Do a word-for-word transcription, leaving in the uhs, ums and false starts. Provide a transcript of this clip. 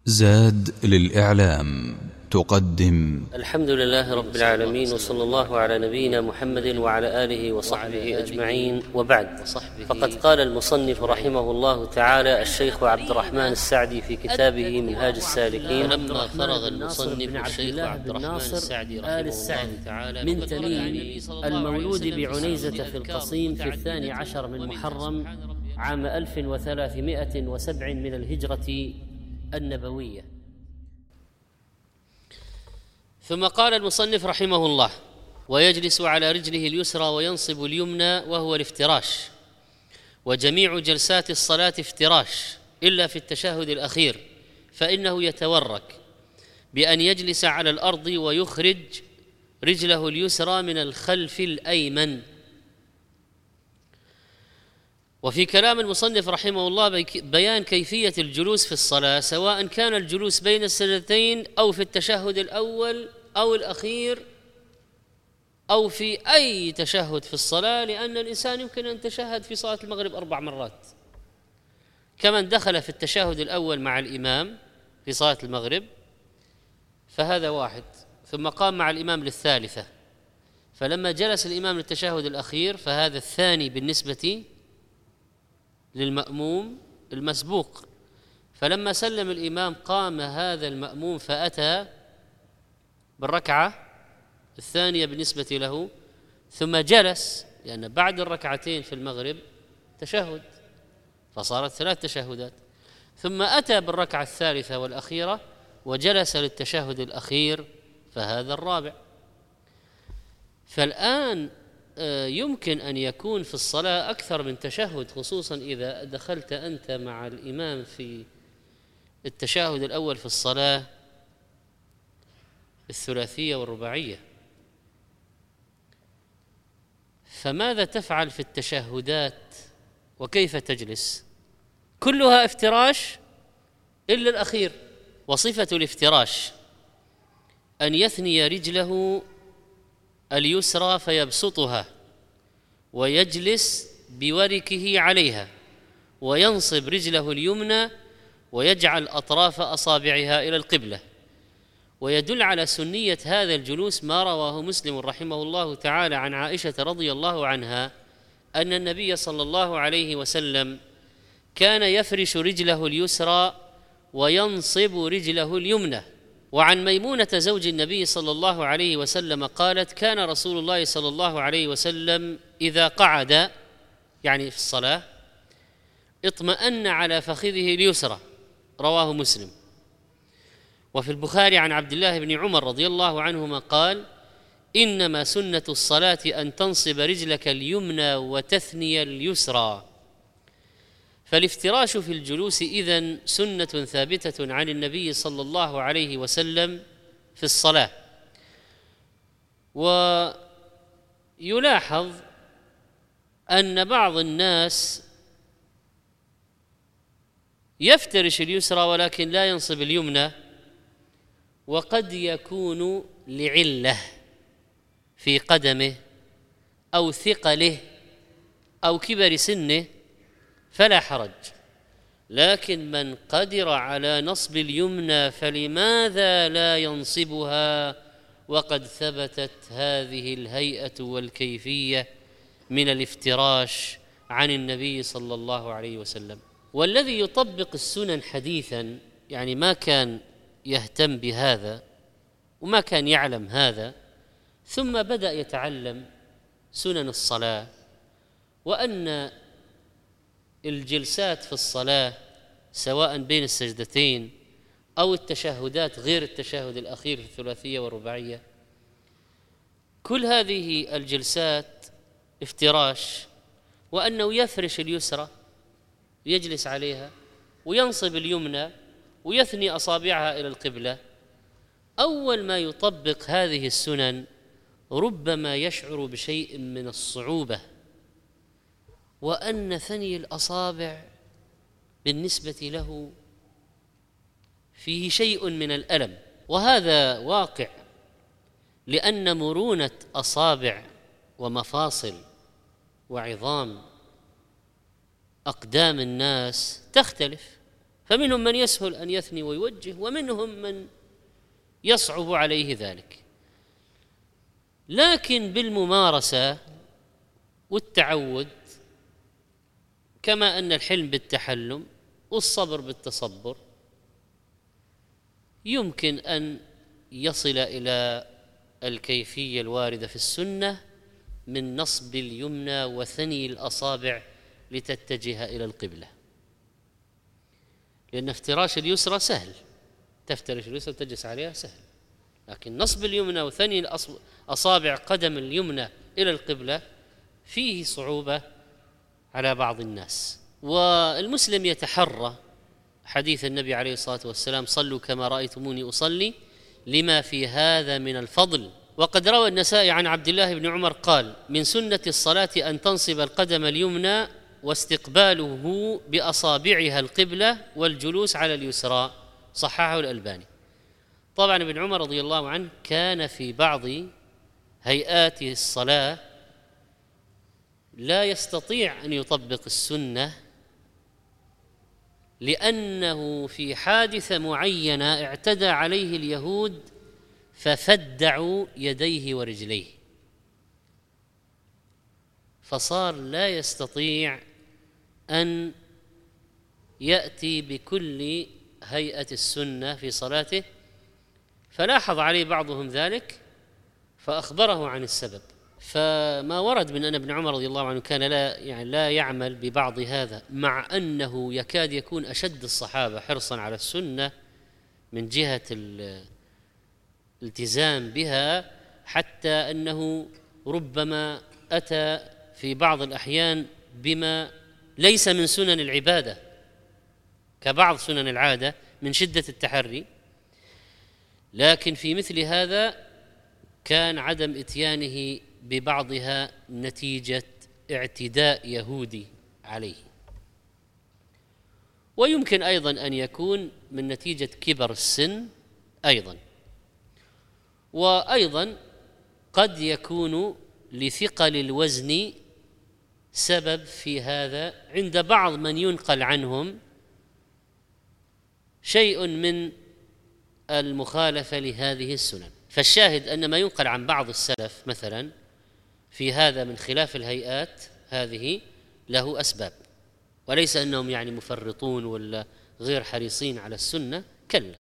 زاد للإعلام تقدم الحمد لله رب العالمين، وصلى الله على نبينا محمد وعلى آله وصحبه أجمعين، وبعد. فقد قال المصنف رحمه الله تعالى الشيخ عبد الرحمن السعدي في كتابه منهاج السالكين: لما فرغ المصنف الشيخ عبد الرحمن السعدي رحمه الله تعالى من تميم المولود بعنيزة في القصيم في الثاني عشر من محرم عام ألف وثلاثمائة وسبع من الهجرة النبوية. ثم قال المصنف رحمه الله: ويجلس على رجله اليسرى وينصب اليمنى وهو الافتراش، وجميع جلسات الصلاة افتراش إلا في التشهد الأخير، فإنه يتورك بأن يجلس على الأرض ويخرج رجله اليسرى من الخلف الأيمن. وفي كلام المصنف رحمه الله بيان كيفية الجلوس في الصلاة، سواء كان الجلوس بين السجدتين أو في التشهد الأول أو الأخير أو في أي تشهد في الصلاة، لأن الإنسان يمكن أن يتشهد في صلاة المغرب أربع مرات، كمن دخل في التشهد الأول مع الإمام في صلاة المغرب فهذا واحد، ثم قام مع الإمام للثالثة، فلما جلس الإمام للتشهد الأخير فهذا الثاني بالنسبة للمأموم المسبوق، فلما سلم الإمام قام هذا المأموم فأتى بالركعة الثانية بالنسبة له، ثم جلس، لأن بعد الركعتين في المغرب تشهد فصارت ثلاث تشهدات، ثم أتى بالركعة الثالثة والأخيرة وجلس للتشهد الأخير فهذا الرابع. فالآن يمكن أن يكون في الصلاة أكثر من تشهد، خصوصا إذا دخلت أنت مع الإمام في التشهد الأول في الصلاة الثلاثية والرباعية، فماذا تفعل في التشهدات وكيف تجلس؟ كلها افتراش إلا الأخير. وصفة الافتراش أن يثني رجله اليسرى فيبسطها ويجلس بوركه عليها، وينصب رجله اليمنى ويجعل أطراف أصابعها إلى القبلة. ويدل على سنية هذا الجلوس ما رواه مسلم رحمه الله تعالى عن عائشة رضي الله عنها أن النبي صلى الله عليه وسلم كان يفرش رجله اليسرى وينصب رجله اليمنى. وعن ميمونة زوج النبي صلى الله عليه وسلم قالت: كان رسول الله صلى الله عليه وسلم إذا قعد، يعني في الصلاة، اطمأن على فخذه اليسرى، رواه مسلم. وفي البخاري عن عبد الله بن عمر رضي الله عنهما قال: إنما سنة الصلاة أن تنصب رجلك اليمنى وتثني اليسرى. فالافتراش في الجلوس إذن سنة ثابتة عن النبي صلى الله عليه وسلم في الصلاة. ويلاحظ أن بعض الناس يفترش اليسرى ولكن لا ينصب اليمنى، وقد يكون لعلة في قدمه أو ثقله أو كبر سنه فلا حرج، لكن من قدر على نصب اليمنى فلماذا لا ينصبها وقد ثبتت هذه الهيئة والكيفية من الافتراش عن النبي صلى الله عليه وسلم. والذي يطبق السنن حديثا، يعني ما كان يهتم بهذا وما كان يعلم هذا، ثم بدأ يتعلم سنن الصلاة، وأن الجلسات في الصلاة سواء بين السجدتين أو التشهدات غير التشهد الأخير في الثلاثية والرباعية، كل هذه الجلسات افتراش، وأنه يفرش اليسرى ويجلس عليها وينصب اليمنى ويثني أصابعها إلى القبلة. أول ما يطبق هذه السنن ربما يشعر بشيء من الصعوبة، وأن ثني الأصابع بالنسبة له فيه شيء من الألم، وهذا واقع، لأن مرونة أصابع ومفاصل وعظام أقدام الناس تختلف، فمنهم من يسهل أن يثني ويوجه، ومنهم من يصعب عليه ذلك. لكن بالممارسة والتعود، كما أن الحلم بالتحلم والصبر بالتصبر، يمكن أن يصل إلى الكيفية الواردة في السنة من نصب اليمنى وثني الأصابع لتتجه إلى القبلة، لأن افتراش اليسرى سهل، تفترش اليسرى تجلس عليها سهل، لكن نصب اليمنى وثني أصابع قدم اليمنى إلى القبلة فيه صعوبة على بعض الناس. والمسلم يتحرى حديث النبي عليه الصلاة والسلام: صلوا كما رأيتموني أصلي، لما في هذا من الفضل. وقد روى النسائي عن عبد الله بن عمر قال: من سنة الصلاة أن تنصب القدم اليمنى واستقباله بأصابعها القبلة والجلوس على اليسرى، صححه الألباني. طبعا ابن عمر رضي الله عنه كان في بعض هيئات الصلاة لا يستطيع أن يطبق السنة، لأنه في حادثة معينة اعتدى عليه اليهود ففدعوا يديه ورجليه، فصار لا يستطيع أن يأتي بكل هيئة السنة في صلاته، فلاحظ عليه بعضهم ذلك فأخبره عن السبب. فما ورد من أن ابن عمر رضي الله عنه كان لا يعني لا يعمل ببعض هذا، مع أنه يكاد يكون أشد الصحابة حرصا على السنة من جهة الالتزام بها، حتى أنه ربما أتى في بعض الأحيان بما ليس من سنن العبادة كبعض سنن العادة من شدة التحري. لكن في مثل هذا كان عدم إتيانه ببعضها نتيجة اعتداء يهودي عليه، ويمكن أيضا أن يكون من نتيجة كبر السن أيضا، وأيضا قد يكون لثقل الوزن سبب في هذا عند بعض من ينقل عنهم شيء من المخالفة لهذه السنن. فالشاهد أن ما ينقل عن بعض السلف مثلا في هذا من خلاف الهيئات هذه له أسباب، وليس أنهم يعني مفرطون ولا غير حريصين على السنة، كلا،